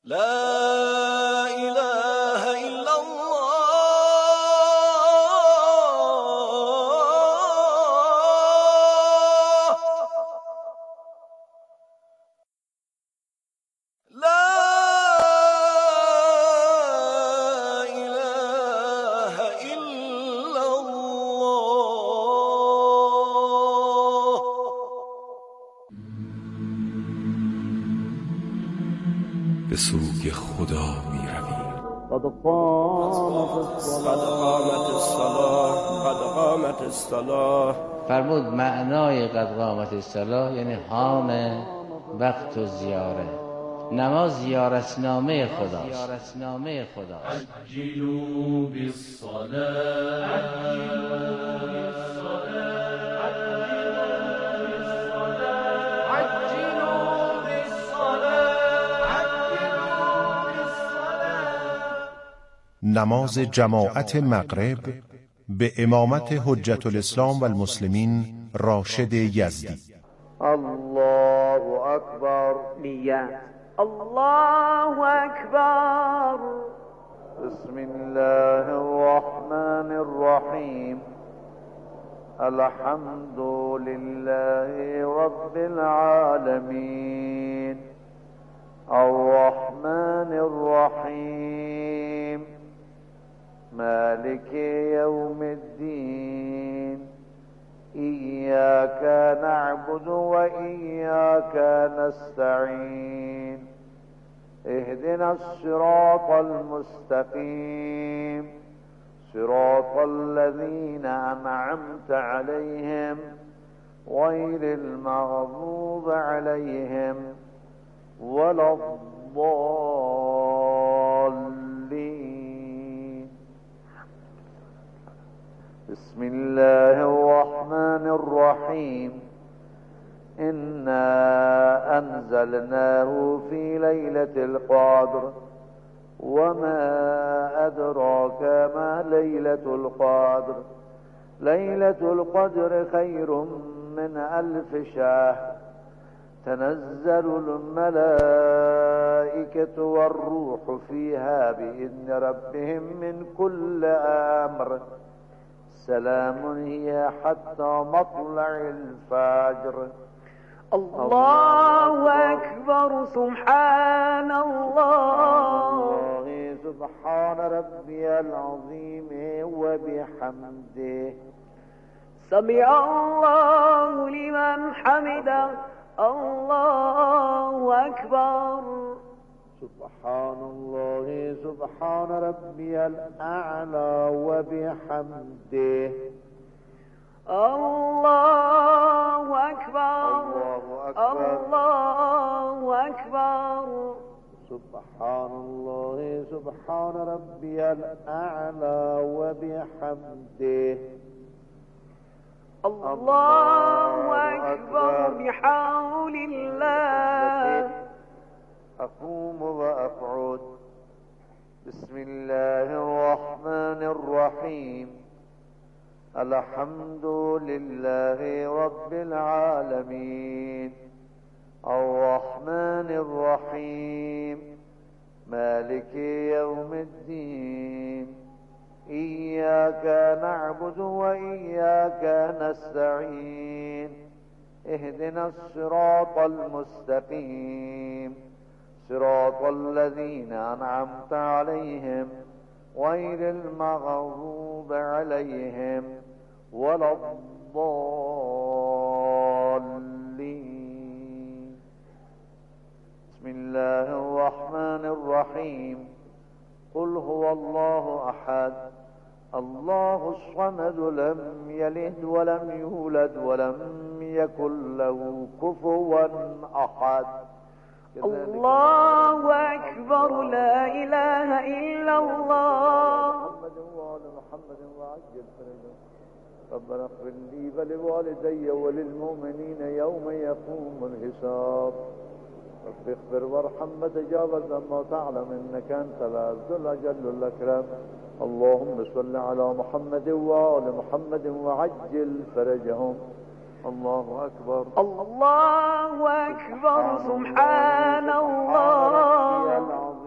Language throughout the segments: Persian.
لا إله إلا الله لا إله إلا الله. به سوی خدا می رویم. قد قامت الصلاة. فرمود معنای قد قامت الصلاة یعنی حان وقت و زیاره. نماز زیارتنامه خداست. عجلوا بالصلاة. نماز جماعت مغرب به امامت حجت الاسلام و المسلمین راشد یزدی. الله اکبر. نیت. الله اکبر. بسم الله الرحمن الرحیم. الحمد لله رب العالمین الرحمن الرحیم مالك يوم الدين إياك نعبد وإياك نستعين اهدنا الصراط المستقيم صراط الذين أنعمت عليهم غير المغضوب عليهم ولا الضالين. بسم الله الرحمن الرحيم. إنا أنزلناه في ليلة القدر وما أدراك ما ليلة القدر. ليلة القدر خير من 1000 شهر. تنزل الملائكة والروح فيها بإذن ربهم من كل أمر سلام هي حتى مطلع الفجر. الله أكبر. سبحان الله. سبحان ربي العظيم وبحمده. سمع الله لمن حمده. الله أكبر. سبحان الله سبحان ربي الأعلى وبحمده. الله أكبر. الله أكبر. سبحان الله سبحان ربي الأعلى وبحمده. الله أكبر. بحول الله. أقوم وأقعد. بسم الله الرحمن الرحيم. الحمد لله رب العالمين الرحمن الرحيم مالك يوم الدين إياك نعبد وإياك نستعين اهدنا الصراط المستقيم صراط الذين أنعمت عليهم غير المغضوب عليهم ولا الضالين. بسم الله الرحمن الرحيم. قل هو الله أحد الله الصمد لم يلد ولم يولد ولم يكن له كفوا أحد. الله أكبر. لا إله إلا الله. محمد وآل محمد وعجل فرجهم. ربنا اغفر لي ولوالدي وللمؤمنين يوم يقوم الحساب. رب اغفر وارحم وتجاوز عما تعلم إنك أنت العز الأجل الأكرم. اللهم صل على محمد وآل محمد وعجل فرجهم. الله أكبر. الله أكبر. سبحان الله.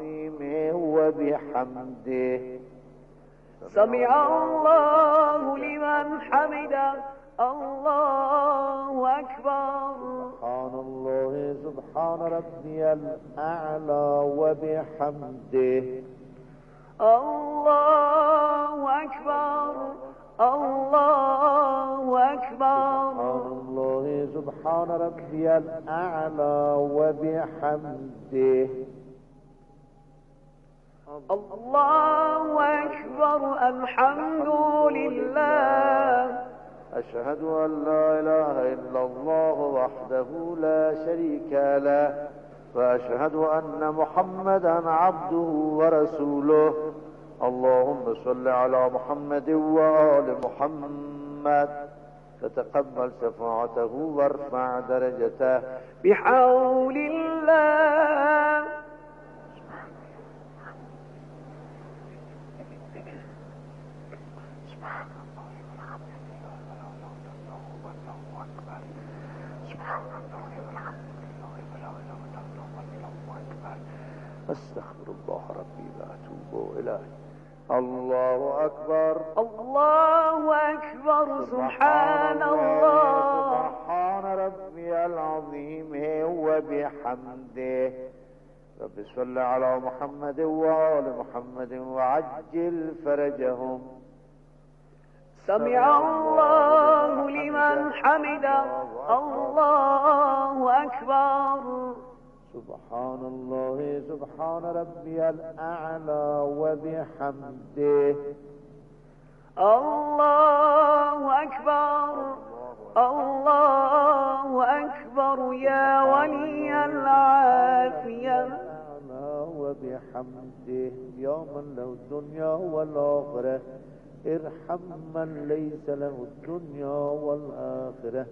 وبحمده سمع الله لمن حمده الله أكبر سبحان الله سبحان ربي الأعلى وبحمده الله أكبر الله أكبر سبحان الله سبحان ربي الأعلى وبحمده الله أكبر الحمد لله أشهد أن لا إله إلا الله وحده لا شريك له وأشهد أن محمدا عبده ورسوله اللهم صل على محمد وآل محمد فتقبل شفاعته وارفع درجته بحول الله أستغفر الله ربي وأتوب إليه الله أكبر الله أكبر سبحان الله سبحان ربي العظيم وبحمده رب صل على محمد وآل محمد وعجل فرجهم سمع الله لمن حمده الله أكبر سبحان الله سبحان ربي الأعلى وبحمده الله أكبر الله أكبر يا ولي العافية الأعلى وبحمده يا من له الدنيا والآخرة ارحم من ليس له الدنيا والآخرة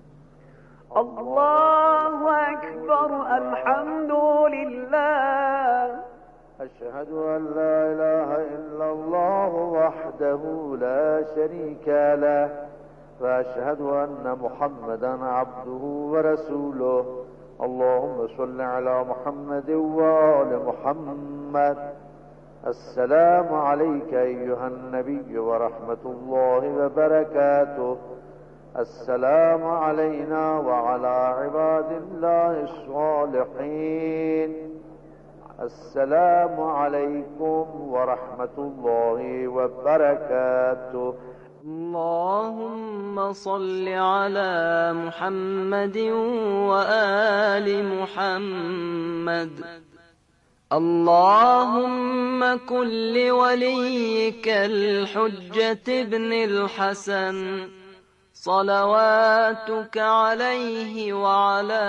الله أكبر الحمد لله أشهد أن لا إله إلا الله وحده لا شريك له وأشهد أن محمدا عبده ورسوله اللهم صل على محمد وآل محمد السلام عليك أيها النبي ورحمة الله وبركاته السلام علينا وعلى عباد الله الصالحين السلام عليكم ورحمة الله وبركاته اللهم صل على محمد وآل محمد اللهم كن لوليك الحجة ابن الحسن صلواتك عليه وعلى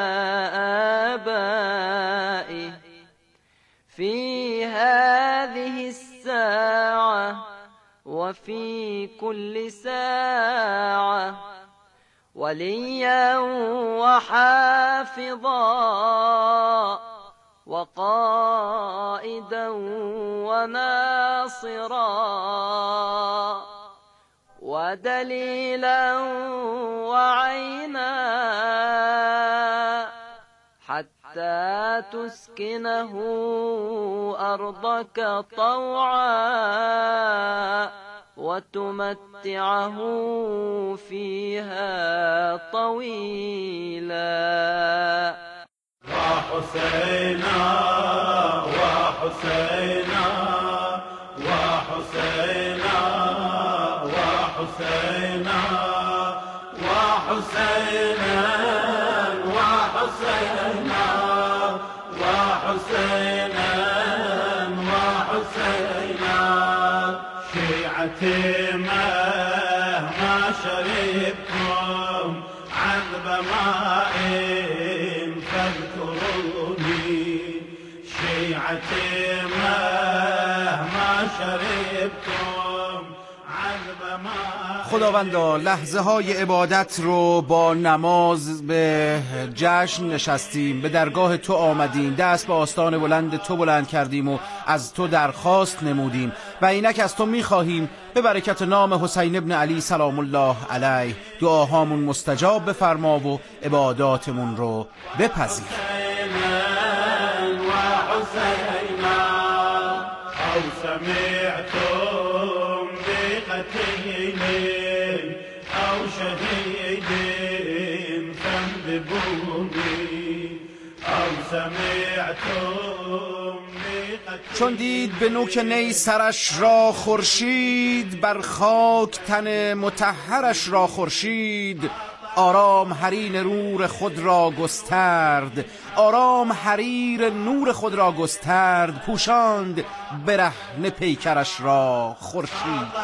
آبائه في هذه الساعة وفي كل ساعة وليا وحافظا وقائدا وناصرا ودليلا وعينا حتى تسكنه أرضك طوعا وتمتعه فيها طويلا وحسينا وحسينا وحسينا وحسينا وحسينا وحسينا وحسينا وحسينا شيعتي مهما شربتم عذب ماء فاذكروني شيعتي مهما شربتم عذب ماء. خداوندا لحظه های عبادت رو با نماز به جشن نشستیم، به درگاه تو آمدیم، دست به آستان بلند تو بلند کردیم و از تو درخواست نمودیم و اینک از تو میخواهیم به برکت نام حسین ابن علی سلام الله علیه دعاهامون مستجاب بفرما و عباداتمون رو بپذیر. أو سمعتم بقتيل أو شهيد فانذبوني أو سمعتم. چون دید به نوک نی سرش را خورشید، بر خاک تن مطهرش را خورشید. آرام حریر نور خود را گسترد، آرام حریر نور خود را گسترد. پوشاند برهنه پیکرش را خورشید.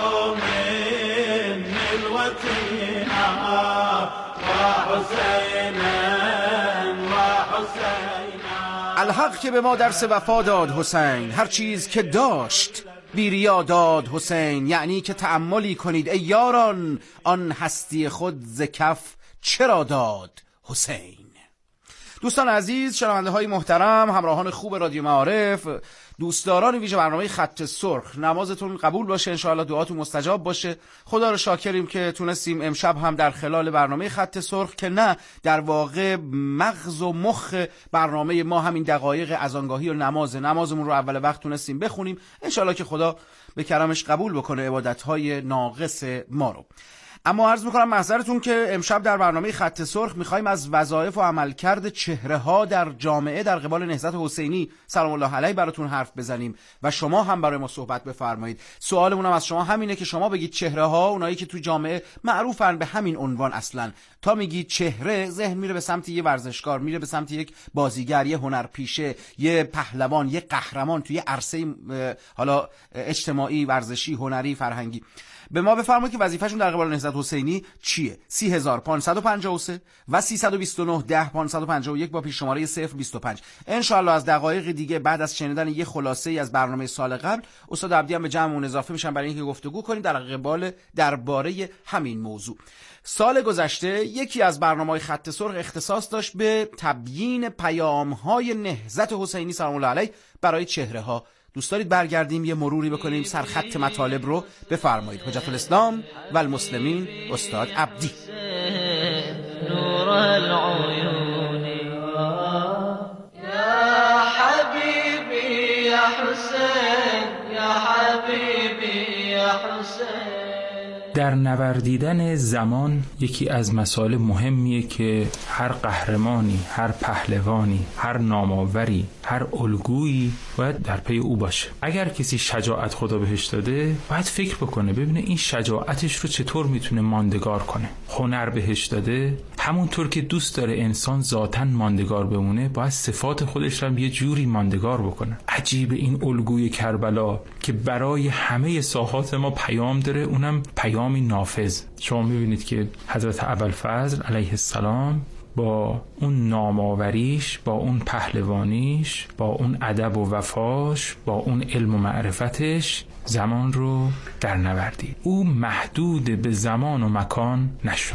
الحق که به ما درس وفا داد حسین، هر چیز که داشت بیریا داد حسین. یعنی که تأملی کنید ای یاران، آن هستی خود ز کف چرا داد حسین. دوستان عزیز، شنونده های محترم، همراهان خوب رادیو معارف، دوستداران ویژه برنامه خط سرخ، نمازتون قبول باشه، انشاءالله دعاتون مستجاب باشه. خدا رو شاکریم که تونستیم امشب هم در خلال برنامه خط سرخ، که نه در واقع مغز و مخ برنامه ما همین دقایق اذانگاهی و نمازمون رو اول وقت تونستیم بخونیم. انشاءالله که خدا به کرمش قبول بکنه عبادت‌های ناقص ما رو. اما عرض میکنم محضرتون که امشب در برنامه خط سرخ میخوایم از وظایف و عملکرد چهره ها در جامعه در قبال نهضت حسینی سلام الله علیه براتون حرف بزنیم و شما هم برای ما صحبت بفرمایید. سوالمون هم از شما همینه که شما بگید چهره ها، اونایی که تو جامعه معروفن به همین عنوان، اصلا تا میگید چهره ذهن میره به سمت یه ورزشکار، میره به سمت یک بازیگر، یه هنرپیشه، یه پهلوان، یه قهرمان توی عرصه حالا اجتماعی، ورزشی، هنری، فرهنگی. به ما بفرمایید که وظیفه‌شون در قبال نهضت حسینی چیه؟ 30553 و 329 10 551 با پیش شماره 025. انشاءالله از دقایق دیگه بعد از شنیدن یه خلاصه‌ای از برنامه سال قبل، استاد عبدی هم به جمعمون اضافه میشن برای اینکه گفتگو کنیم در قبال درباره همین موضوع. سال گذشته یکی از برنامه‌های خط سرخ اختصاص داشت به تبیین پیام‌های نهضت حسینی سلام الله علیه برای چهره‌ها. دوست دارید برگردیم یه مروری بکنیم سرخط مطالب رو؟ بفرمایید. حجت الاسلام و المسلمین استاد عبدی. نور العيون يا حبيبي يا حسين يا حبيبي يا حسين. در نوردیدن زمان یکی از مسائل مهمیه که هر قهرمانی، هر پهلوانی، هر نامآوری، هر الگویی باید در پی او باشه. اگر کسی شجاعت خدا بهش داده، باید فکر بکنه ببینه این شجاعتش رو چطور میتونه ماندگار کنه. هنر بهش داده، همونطور که دوست داره انسان ذاتاً ماندگار بمونه، باید صفات خودش رو یه جوری ماندگار بکنه. عجیب این الگوی کربلا که برای همه ساحات ما پیام داره، اونم پیامی نافذ. شما میبینید که حضرت ابوالفضل علیه السلام با اون نامآوریش، با اون پهلوانیش، با اون ادب و وفاش، با اون علم و معرفتش زمان رو در نوردید. او محدود به زمان و مکان نشد.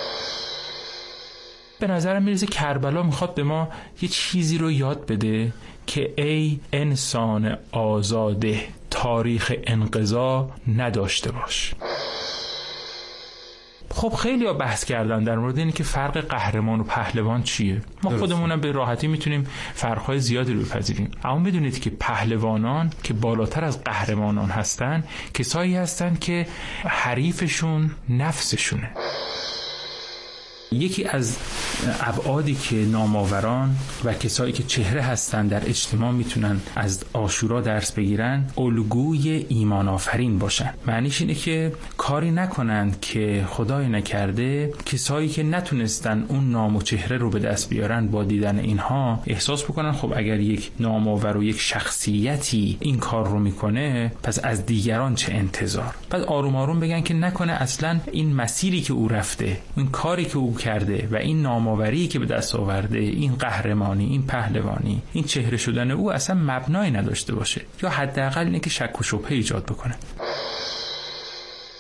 به نظرم میرسه کربلا میخواد به ما یه چیزی رو یاد بده که ای انسان آزاده، تاریخ انقضا نداشته باش. خب خیلی ها بحث کردن در مورد اینه که فرق قهرمان و پهلوان چیه. ما خودمونم به راحتی میتونیم فرقهای زیادی رو بپذیریم، اما میدونید که پهلوانان که بالاتر از قهرمانان هستن، کسایی هستن که حریفشون نفسشونه. یکی از ابعادی که نامآوران و کسایی که چهره هستن در اجتماع میتونن از عاشورا درس بگیرن، الگوی ایمان آفرین باشن. معنیش اینه که کاری نکنند که خدای نکرده کسایی که نتونستن اون نام و چهره رو به دست بیارن، با دیدن اینها احساس بکنن خب اگر یک نامآور و یک شخصیتی این کار رو میکنه، پس از دیگران چه انتظار. بعد آروم آروم بگن که نکنه اصلا این مسیری که او رفته، این کاری که او کرده و این نامآوری که به دست آورده، این قهرمانی، این پهلوانی، این چهره شدن او اصلا مبنایی نداشته باشه، یا حداقل اینه که شک و شبهه ایجاد بکنه.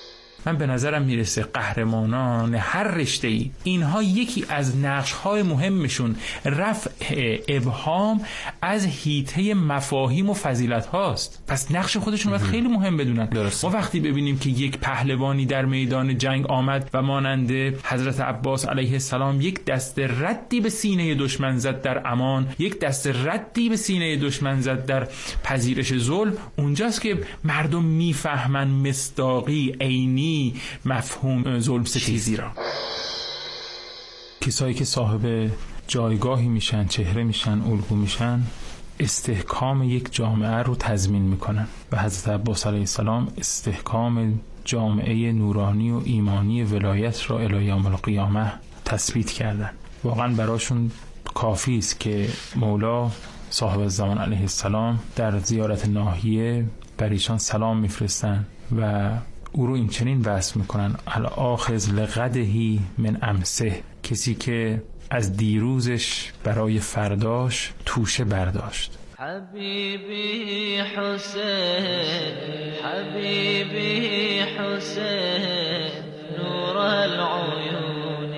من به نظرم میرسه قهرمانان هر رشته‌ای اینها یکی از نقش‌های مهمشون رفع ابهام از حیطه مفاهیم و فضیلت هاست. پس نقش خودشون باید خیلی مهم بدونن. ما وقتی ببینیم که یک پهلوانی در میدان جنگ آمد و مانند حضرت عباس علیه السلام یک دست ردی به سینه دشمن زد در امان، یک دست ردی به سینه دشمن زد در پذیرش ظلم، اونجاست که مردم میفهمن مصداقی عینی مفهوم ظلم ستیزی را. کسایی که صاحب جایگاهی میشن، چهره میشن، الگو میشن، استحکام یک جامعه رو تضمین میکنن و حضرت عباس علیه السلام استحکام جامعه نورانی و ایمانی ولایت را الی یوم القیامه تثبیت کردن. واقعا براشون کافی است که مولا صاحب الزمان علیه السلام در زیارت ناحیه بر ایشان سلام میفرستن و او رو این چنین وصف میکنن: الاخذ لغدهی من امسه، کسی که از دیروزش برای فرداش توشه برداشت. حبیبی حسین، حبیبی حسین، نور العیون،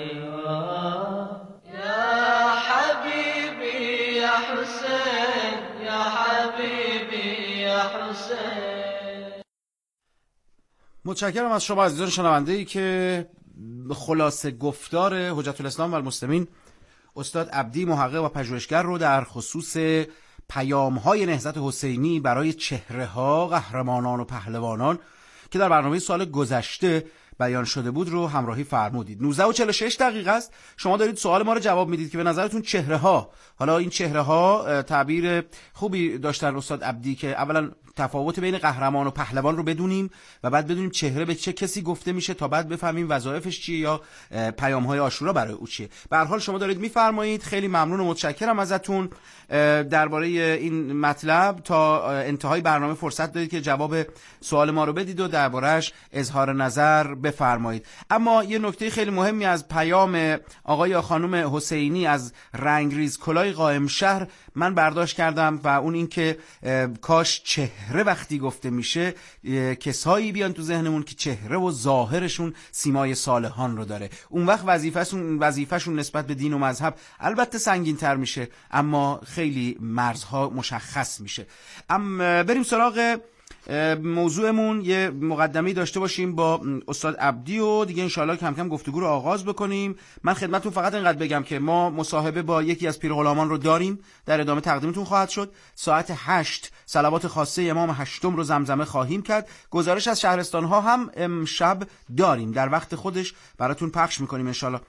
یا حبیبی یا حسین، یا حبیبی یا حسین. متشکرم از شما عزیزان شنونده‌ای که خلاصه گفتار حجت الاسلام و المسلمین استاد عبدی محقق و پژوهشگر رو در خصوص پیام‌های نهضت حسینی برای چهره‌ها، قهرمانان و پهلوانان که در برنامه سال گذشته بیان شده بود رو همراهی فرمودید. 19:46 دقیقه است. شما دارید سوال ما رو جواب میدید که به نظرتون چهره‌ها، حالا این چهره‌ها تعبیر خوبی داشتن استاد عبدی که اولا تفاوت بین قهرمان و پهلوان رو بدونیم و بعد بدونیم چهره به چه کسی گفته میشه تا بعد بفهمیم وظایفش چیه یا پیام‌های عاشورا برای او چیه. به هر حال شما دارید میفرمایید. خیلی ممنون و متشکرم ازتون. درباره این مطلب تا انتهای برنامه فرصت دارید که جواب سوال ما رو بدید و درباره‌اش اظهار نظر بفرمایید. اما یه نکته خیلی مهمی از پیام آقای یا خانم حسینی از رنگریز کلاه قائم شهر من برداشت کردم و اون این که کاش چهره وقتی گفته میشه کسایی بیان تو ذهنمون که چهره و ظاهرشون سیمای صالحان رو داره. اون وقت وظیفه‌شون نسبت به دین و مذهب البته سنگین‌تر میشه اما خیلی مرزها مشخص میشه. بریم سراغ موضوعمون. یه مقدمه‌ای داشته باشیم با استاد عبدی و دیگه انشالله کم کم گفتگو رو آغاز بکنیم. من خدمتتون فقط اینقدر بگم که ما مصاحبه با یکی از پیرغلامان رو داریم، در ادامه تقدیمتون خواهد شد. ساعت 8 صلوات خاصه امام هشتم رو زمزمه خواهیم کرد. گزارش از شهرستان ها هم امشب داریم، در وقت خودش براتون پخش میکنیم انشالله.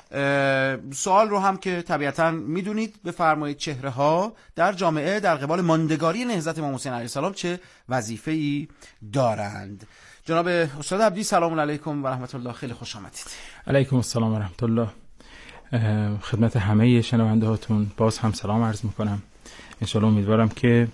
سوال رو هم که طبیعتاً میدونید بفرمایید، چهره ها در جامعه در قبال ماندگاری نهضت امام حسین علیه السلام چه وظیفه‌ای دارند؟ جناب استاد عبدی سلام علیکم و رحمت الله، خیلی خوش آمدید. علیکم السلام و رحمت الله. خدمت همه شنونده هاتون باز هم سلام عرض میکنم. انشالله امیدوارم که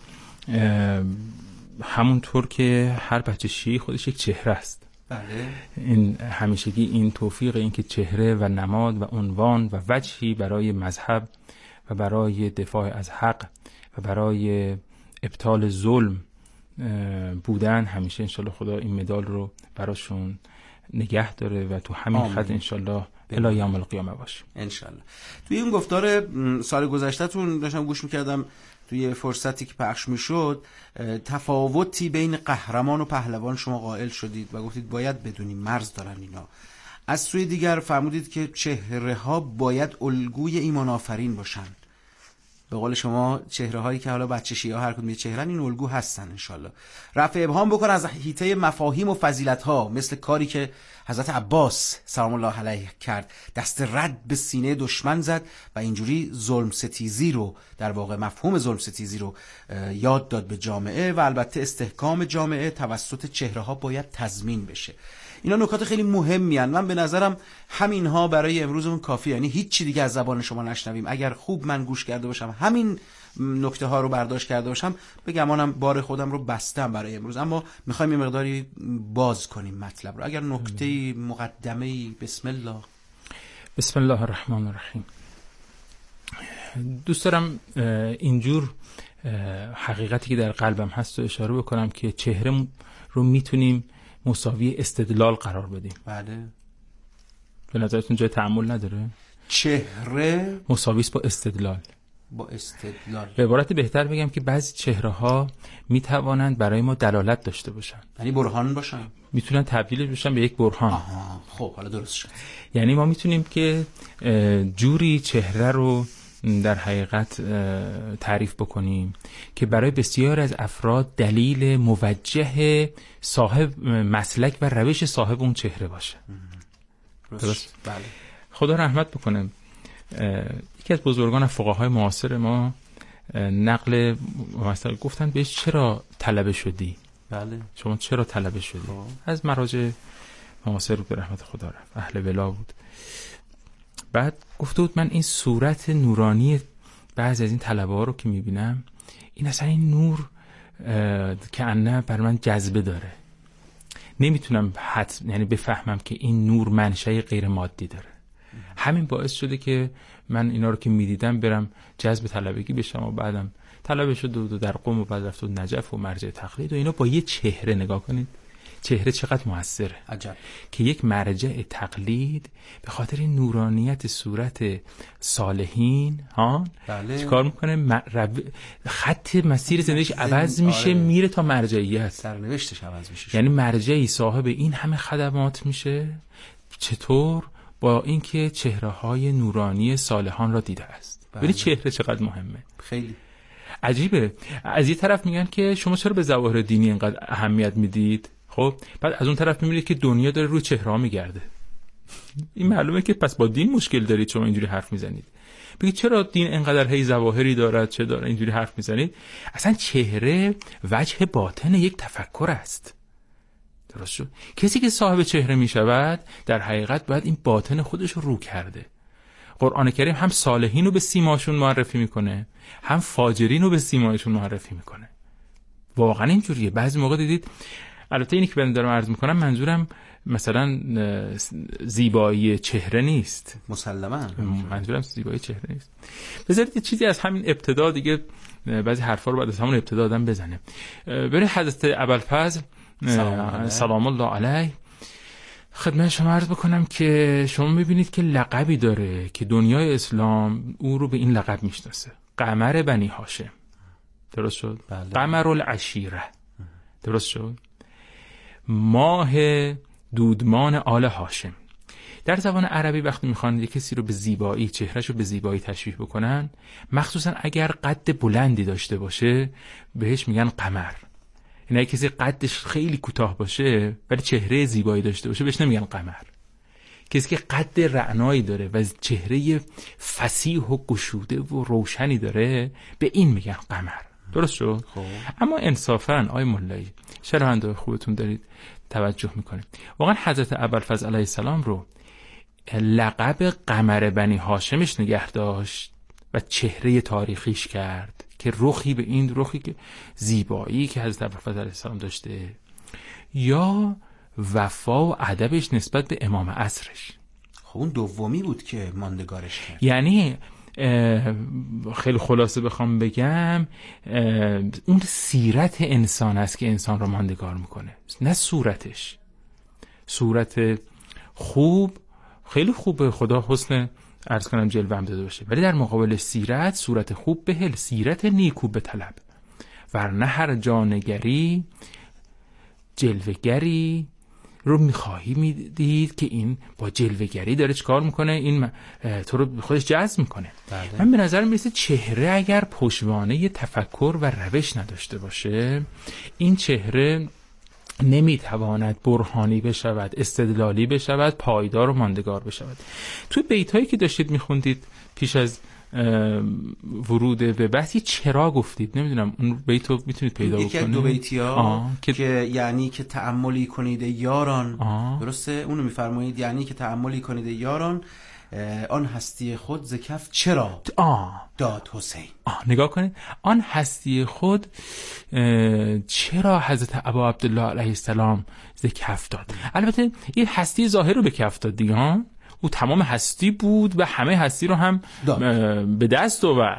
همونطور که هر بچه شیعی خودش یک چهره است، بله، این همیشگی این توفیق، این که چهره و نماد و عنوان و وجهی برای مذهب و برای دفاع از حق و برای ابطال ظلم بودن، همیشه انشالله خدا این مدال رو براشون نگه داره و تو همین خط انشالله الی یوم القیامه باشه انشالله. توی این گفتار سال گذشته‌تون داشتم گوش می‌کردم، توی فرصتی که پخش میشد تفاوتی بین قهرمان و پهلوان شما قائل شدید و گفتید باید بدونیم مرز دارن اینا. از سوی دیگر فرمودید که چهره ها باید الگوی ایمان آفرین باشن. به قول شما چهره هایی که حالا بچه شیعه هر کدوم یه چهرهن این الگو هستن انشالله. رفع ابهام بکن از حیطه مفاهیم و فضیلت ها، مثل کاری که حضرت عباس سلام الله علیه کرد، دست رد به سینه دشمن زد و اینجوری ظلم ستیزی رو، در واقع مفهوم ظلم ستیزی رو یاد داد به جامعه و البته استحکام جامعه توسط چهره ها باید تضمین بشه. اینا نکات خیلی مهمی هستند. من به نظرم همینها برای امروزمون کافیه، یعنی هیچ چی دیگه از زبان شما نشنویم. اگر خوب من گوش کرده باشم، همین نکته ها رو برداشت کرده باشم، بگمانم بار خودم رو بستم برای امروز. اما میخوایم یه مقداری باز کنیم مطلب رو. اگر نکته مقدمه، بسم الله. بسم الله الرحمن الرحیم. دوست دارم اینجور حقیقتی که در قلبم هست رو اشاره بکنم که چهره رو میتونیم مساوی استدلال قرار بدیم. بله. به نظرتون جای تأمل نداره؟ چهره مساوی است با استدلال. با استدلال. به عبارت بهتر بگم که بعضی چهره‌ها میتوانند برای ما دلالت داشته باشن، یعنی برهان باشن، میتونن تبدیل بشن به یک برهان. خب حالا درست شد. یعنی ما میتونیم که جوری چهره رو در حقیقت تعریف بکنیم که برای بسیار از افراد دلیل موجه صاحب مسلک و روش صاحب اون چهره باشه. درست؟ بله. خدا رحمت بکنه. یکی از بزرگان فقهای معاصر ما نقل مثلا گفتن بهش چرا طلبه شدی؟ بله. شما چرا طلبه شدی؟ از مراجع معاصر به رحمت خدا رفت، اهل ولا بود. بعد گفته بود من این صورت نورانی بعضی از این طلبه ها رو که میبینم، این اصلا این نور که انه بر من جذبه داره، نمیتونم یعنی بفهمم که این نور منشأ غیر مادی داره. همین باعث شده که من اینا رو که میدیدم برم جذب طلبگی بشم و بعدم طلبه شد و در قم و بعد رفت و نجف و مرجع تقلید و اینا. با یه چهره نگاه کنید، چهره چقدر موثره. عجب. که یک مرجع تقلید به خاطر این نورانیت صورت صالحین بله. چیکار میکنه؟ خط مسیر زندگیش عوض میشه، میره تا مرجعیت، سرنوشتش عوض میشه. یعنی مرجعی صاحب این همه خدمات میشه. چطور؟ با اینکه چهره‌های نورانی صالحان را دیده است. ببین چهره چقدر مهمه. خیلی عجیبه. از یه طرف میگن که شما چرا به ظواهر دینی اینقدر اهمیت میدید؟ خب بعد از اون طرف میبینید که دنیا داره روی چهره‌ها میگرده. این معلومه که پس با دین مشکل دارید شما اینجوری حرف میزنید. بگید چرا دین اینقدر هی ظواهری دارد، چه داره اینجوری حرف میزنید؟ اصلا چهره وجه باطن یک تفکر است. درست شد؟ کسی که صاحب چهره میشود در حقیقت باید این باطن خودش رو کرده. قرآن کریم هم صالحین رو به سیماشون معرفی میکنه، هم فاجرین رو به سیماشون معرفی میکنه. واقعا اینجوریه. بعضی موقع دیدید، البته اینی که من دارم عرض میکنم منظورم مثلا زیبایی چهره نیست، مسلماً منظورم زیبایی چهره نیست. بذارید چیزی از همین ابتدا دیگه، بعضی حرفا رو بعد از همون ابتدا آدم بزنه. برای حضرت ابوالفضل سلام الله علیه خدمت شما عرض بکنم که شما میبینید که لقبی داره که دنیای اسلام او رو به این لقب میشناسه، قمر بنی هاشم. درست شد؟ بله. قمر العشیره. درست شد؟ ماه دودمان آل هاشم. در زبان عربی وقتی میخوان یک کسی رو به زیبایی، چهرهش رو به زیبایی تشبیه بکنن، مخصوصا اگر قد بلندی داشته باشه بهش میگن قمر. یعنی کسی قدش خیلی کوتاه باشه ولی چهره زیبایی داشته باشه بهش نمیگن قمر. کسی که قد رعنایی داره و چهره فصیح و گشوده و روشنی داره به این میگن قمر. درست شد؟ اما انصافاً آی مولایی شرحنده خوبتون دارید توجه میکنید، واقعا حضرت ابوالفضل علیه السلام رو لقب قمر بنی هاشمش نگه داشت و چهره تاریخیش کرد که رخی به این رخی که زیبایی که حضرت ابوالفضل علیه السلام داشته، یا وفا و ادبش نسبت به امام عصرش. خب اون دومی بود که ماندگارش کرد. یعنی خیلی خلاصه بخوام بگم اون سیرت انسان است که انسان رو ماندگار میکنه، نه صورتش. صورت خوب خیلی خوبه، خدا حسن عرض کنم جلوه هم داده باشه، ولی در مقابل سیرت، صورت خوب بهل، سیرت نیکو به طلب، ورنه هر جانگری جلوگری رو میخواهی میدید که این با جلوگری داره چکار میکنه، این تو رو خودش جذب میکنه. بله. من به نظر میرسه چهره اگر پشتوانه تفکر و روش نداشته باشه، این چهره نمیتواند برهانی بشود، استدلالی بشود، پایدار و ماندگار بشود. توی بیتایی که داشتید میخوندید پیش از ورود به بحث چرا گفتید، نمیدونم اون بیتو میتونید پیدا بکنید. یکی از دو بیتیا که یعنی که تأملی کنید یاران. درسته؟ اونو میفرمایید یعنی که تأملی کنید یاران، آن هستی خود ز کف چرا داد حسین. نگاه کنید، آن هستی خود چرا حضرت ابا عبدالله علیه السلام ز کف داد. البته این هستی ظاهر رو به کف داد دیگه، او تمام هستی بود و همه هستی رو هم به دست آورد.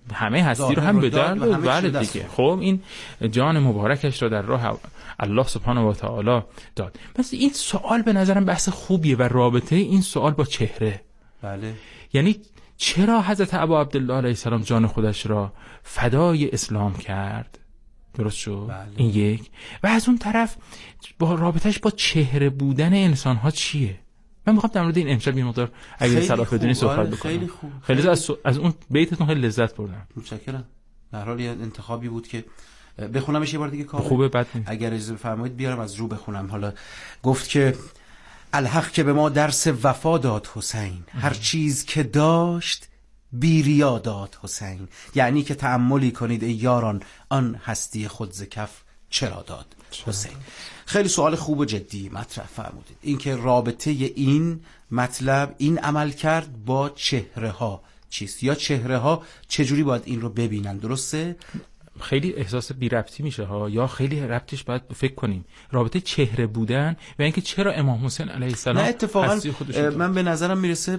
همه هستی رو هم به در داد دیگه. خب این جان مبارکش رو در راه الله سبحانه و تعالی داد. پس این سوال به نظرم بحث خوبیه و رابطه این سوال با چهره. بله. یعنی چرا حضرت ابا عبدالله علیه السلام جان خودش را فدای اسلام کرد؟ درست شد؟ بله. این یک. و از اون طرف با رابطش با چهره بودن انسان ها چیه؟ من میخوام در مورد این امشب یه مقدار اگه صلاح بدونی صحبت بکنم. خیلی خوب. خیلی از اون بیتتون خیلی لذت بردم. متشکرم. در حال یه انتخابی بود که بخونمش یه بار دیگه کامل. خوبه بد نیست. اگر اجازه بفرمایید بیارم از رو بخونم. حالا گفت که الحق که به ما درس وفا داد حسین، هر چیز که داشت بیریا داد حسین. یعنی که تأملی کنید ای یاران، آن هستی خود ز کف چرا داد حسین. خیلی سوال خوب و جدی مطرح فرمودید، این که رابطه این مطلب، این عمل کرد با چهره ها چیست، یا چهره ها چجوری باید این رو ببینن. درسته؟ خیلی احساس بی ربطی میشه ها، یا خیلی ربطش باید فکر کنیم رابطه چهره بودن و اینکه چرا امام حسین علیه السلام. نه اتفاقا من به نظرم میرسه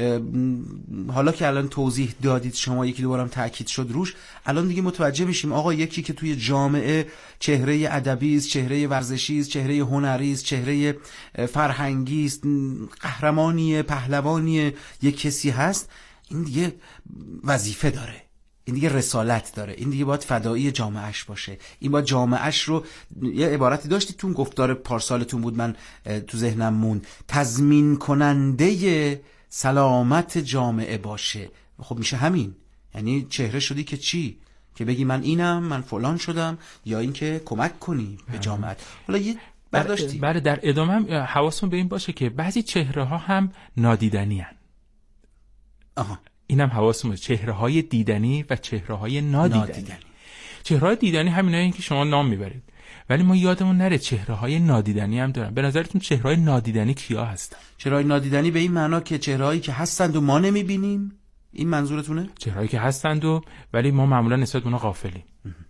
حالا که الان توضیح دادید شما، یکی دوبارم تاکید شد روش، الان دیگه متوجه میشیم آقا یکی که توی جامعه چهره ادبی است، چهره ورزشی است، چهره هنری است، چهره فرهنگی است، قهرمانی پهلوانی یک کسی هست، این دیگه وظیفه داره، این دیگه رسالت داره، این دیگه باید فدایی جامعهش باشه، این باید جامعهش رو، یه عبارتی داشتید تو گفتار پارسالتون بود من تو ذهنم موند، تضمین کننده سلامت جامعه باشه. خب میشه همین، یعنی چهره شدی که چی؟ که بگی من اینم، من فلان شدم، یا اینکه کمک کنی به جامعه. حالا یه برداشتی. بله در ادامه حواستون به این باشه که بعضی چهره ها هم نادیدنی هن. آها. اینم حواسمون، چهره‌های دیدنی و چهره‌های نادیدنی. چهره‌های دیدنی همینایی که شما نام میبرید، ولی ما یادمون نره چهره‌های نادیدنی هم دارن. به نظرتون چهره‌های نادیدنی کیا هستن؟ چهره‌های نادیدنی به این معنا که چهره‌هایی که هستند و ما نمیبینیم، این منظورتونه؟ چهره‌هایی که هستند و ولی ما معمولا نسبت به اونها غافلیم.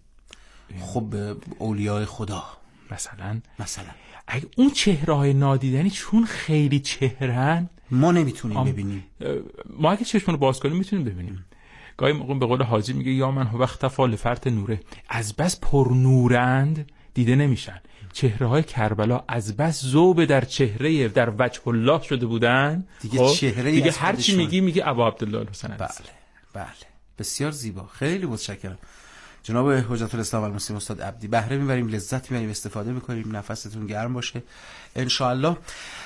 خب اولیاء خدا مثلا اگه اون چهره‌های نادیدنی چون خیلی چهره‌ن ما نمیتونیم ببینیم. ما اگه چشمونو باز کنیم میتونیم ببینیم. گاهی موقع به قول حاجی میگه یا من هو اختفا لفرط نوره، از بس پر نورند دیده نمیشن. چهره‌های کربلا از بس ذوب در چهره در وجه الله شده بودن، دیگه چهره دیگه هر چی میگی ابا عبدالله الحسین. بله بسیار زیبا، خیلی متشکرم جناب حجت الاسلام المسلمین استاد عبدی. بهره میبریم، لذت میبریم، استفاده میکنیم. نفستون گرم باشه ان شاء الله.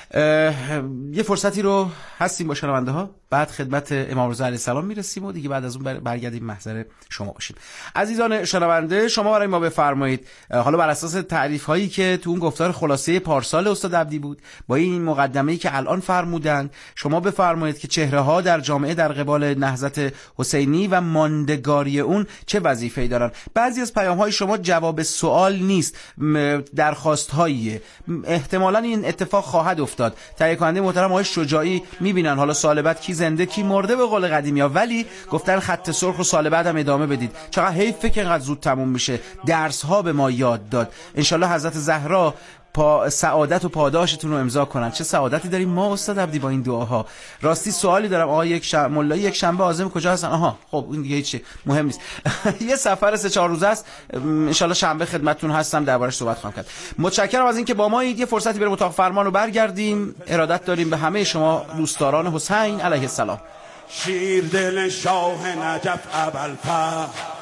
یه فرصتی رو هستیم با شنونده ها، بعد خدمت امام رضا علیه السلام میرسیم و دیگه بعد از اون برگردیم محضر شما باشیم. عزیزان شنونده، شما برای ما بفرمایید، حالا بر اساس تعریف هایی که تو اون گفتار خلاصه پارسال استاد عبدی بود، با این مقدمه‌ای که الان فرمودن، شما بفرمایید که چهره ها در جامعه در قبال نهضت حسینی و ماندگاری اون چه وظیفه‌ای دارن. بعضی از پیام های شما جواب سوال نیست، درخواست هاییه. احتمالاً این اتفاق خواهد افتاد. تهیه کننده محترم آقای شجاعی میبینن حالا سال بعد کی زنده کی مرده به قول قدیمی‌ها، ولی گفتن خط سرخ رو سال بعد هم ادامه بدید. چقدر حیفه که اینقدر زود تموم میشه. درس ها به ما یاد داد. انشالله حضرت زهرا سعادت و پاداشتون رو امضا کنن. چه سعادتی داریم ما استاد عبدی با این دعاها. راستی سوالی دارم، آقا مولایی یک شنبه عازم کجا هستن؟ آها خب این دیگه هیچ مهم نیست. یه سفر 3-4 روزه است، انشالله شنبه خدمتتون هستم، دربارش صحبت خواهم کرد. متشکرم از اینکه با ما یه فرصتی بریم اتاق فرمان رو برگردیم. ارادت داریم به همه شما دوستداران حسین علیه السلام. شیر دل شاه نجف ابوالفضل،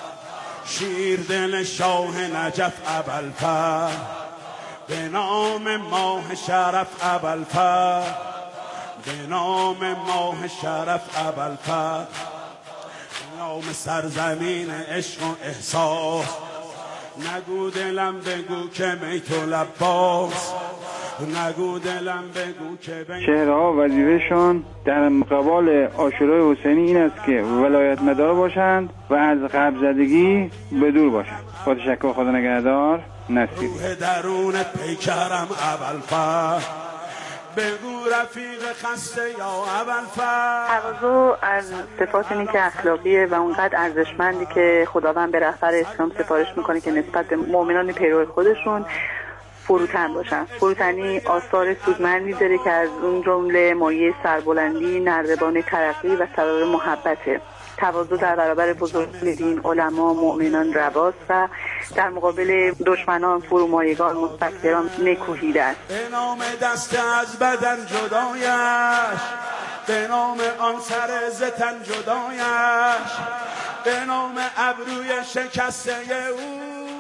شیر دل شاه نجف ابوالفضل، به نام ماه شرف ابوالفضل، به نام ماه شرف ابوالفضل، به نام سرزمین عشق و احساس، نگو دلم بگو که بیت لباس، نگو دلم بگو که بیت. چهره‌ها وظیفه‌شان در قبال عاشورای حسینی این است که ولایت مدار باشند و از قبض‌زدگی به دور باشند. با تشکر، خدا نگهدار. نصیب روح درون پیکرم ابوالفضل، بگو رفیق خسته یا ابوالفضل. تواضع از صفات نیک اخلاقیه و اونقدر ارزشمندی که خداوند به رهبر اسلام سفارش میکنه که نسبت به مؤمنان پیرو خودشون فروتن باشن. فروتنی آثار سودمندی داره که از اون جمله مایه سربلندی، نردبان ترقی و سرار محبته. تواضع در برابر بزرگان دین، علما، مؤمنان رواست و در مقابل دشمنان، فرومایگان، مستکبران نکوهیده است. به نام دست از بدن جدایش، به نام آن سر ز تن جدایش، به نام ابروی شکسته او.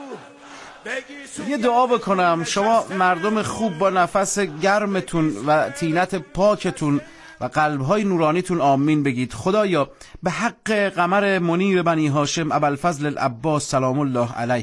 یه دعا بکنم شما مردم خوب با نفس گرمتون و طینت پاکتون و قلبهای نورانیتون آمین بگید. خدایا به حق قمر منیر بنی هاشم ابوالفضل العباس سلام الله علیه